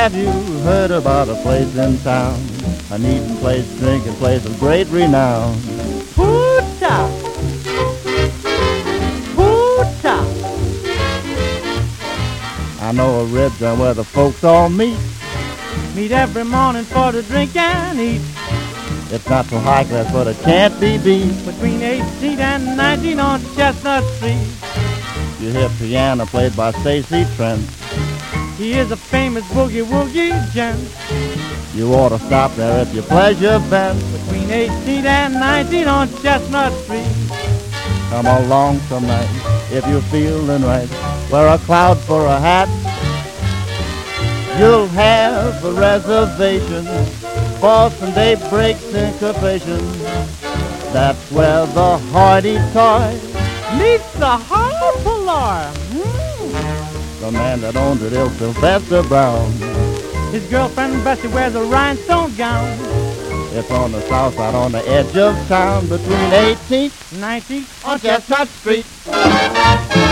Have you heard about a place in town? An eating place, drinking place of great renown. Hoota! Hoota! I know a rib joint where the folks all meet. Meet every morning for to drink and eat. It's not so high class, but it can't be beat. Between 18th and 19 on Chestnut Street. You hear piano played by Stacey Trent. He is a famous boogie-woogie gent. You ought to stop there if your pleasure bent. Between 18th and 19 on Chestnut Street. Come along tonight if you're feeling right. Wear a cloud for a hat. You'll have a reservation for some daybreak syncopation. That's where the hardy toy meets the harpalor. The man that owns it is Sylvester Brown. His girlfriend Bessie wears a rhinestone gown. It's on the south side, on the edge of town, between 18th and 19th on Chestnut Street.